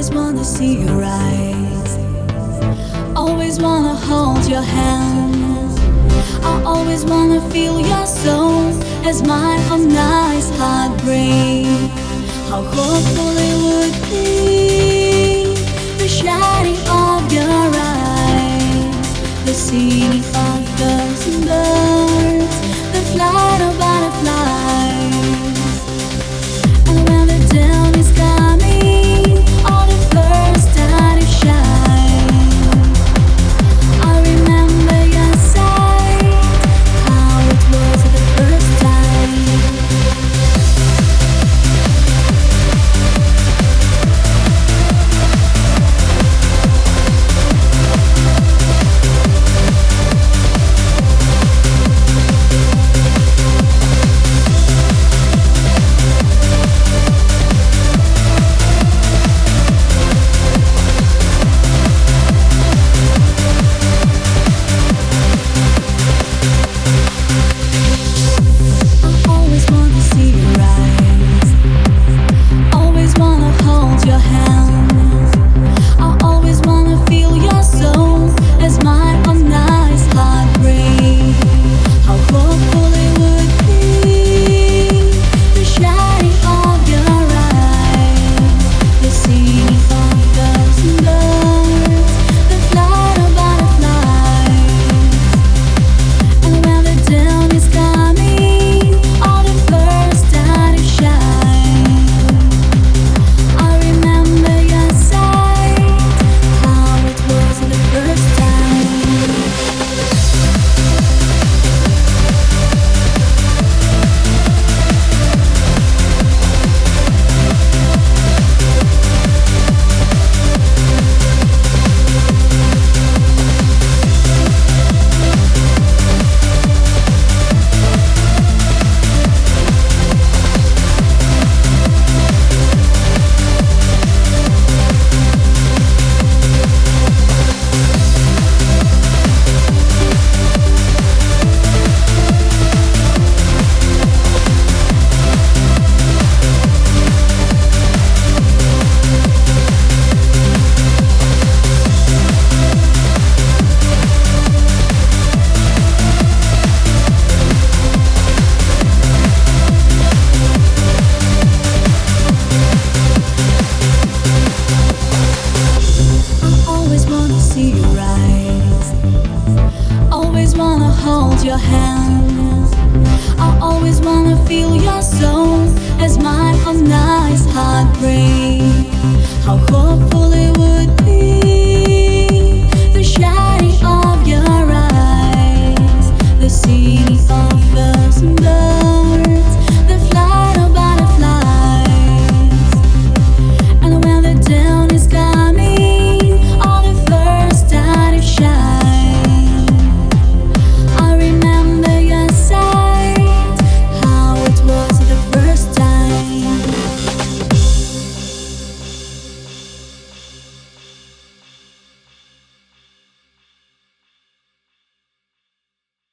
always wanna see your eyes, always wanna hold your hand. I always wanna feel your soul as my own nice heartbreak. How hopeful it would be, the shining of your eyes, the singing of birds and birds, the flight of butterflies. And when the dawn is coming, all the first that it shines, I remember your sight, how it was the first time. Hold your hand. I always wanna feel your soul as my own nice heartbreak.